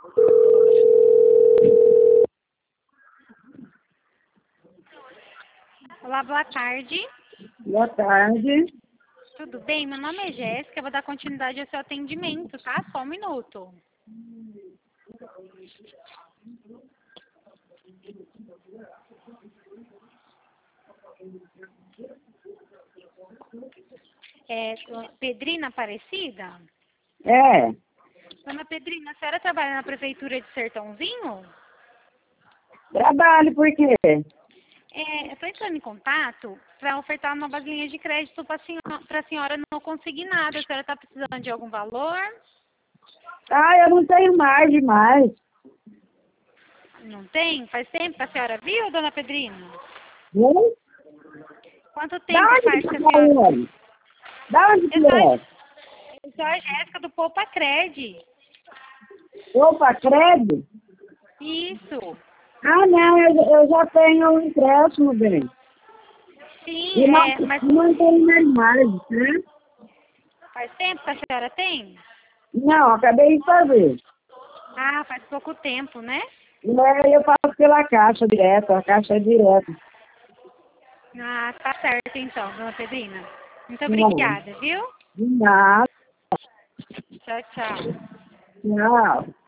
Olá, boa tarde. Boa tarde. Tudo bem? Meu nome é Jéssica, eu vou dar continuidade ao seu atendimento, tá? Só um minuto. É, Pedrina Aparecida? É, Dona Pedrina, a senhora trabalha na prefeitura de Sertãozinho? trabalho por quê? Eu estou entrando em contato para ofertar novas linhas de crédito para a senhora não conseguir nada. A senhora está precisando de algum valor? Ah, eu não tenho margem mais. Não tem? Faz tempo que a senhora viu, dona Pedrina? Hum? Quanto Da tempo onde faz que que a é, senhora... homem? Da onde que é? Eu sou a Jéssica do Poupa Cred. Opa, crédito? Isso. Ah, não, eu já tenho um empréstimo, bem. Sim, E não, mas não tenho mais margem, né? faz tempo que a senhora tem? Não, acabei de fazer. Ah, faz pouco tempo, né? E aí eu passo pela caixa direto, a caixa é direto. Ah, tá certo então, dona Pedrina. Muito Não, obrigada, viu? de nada, Tchau, tchau. não.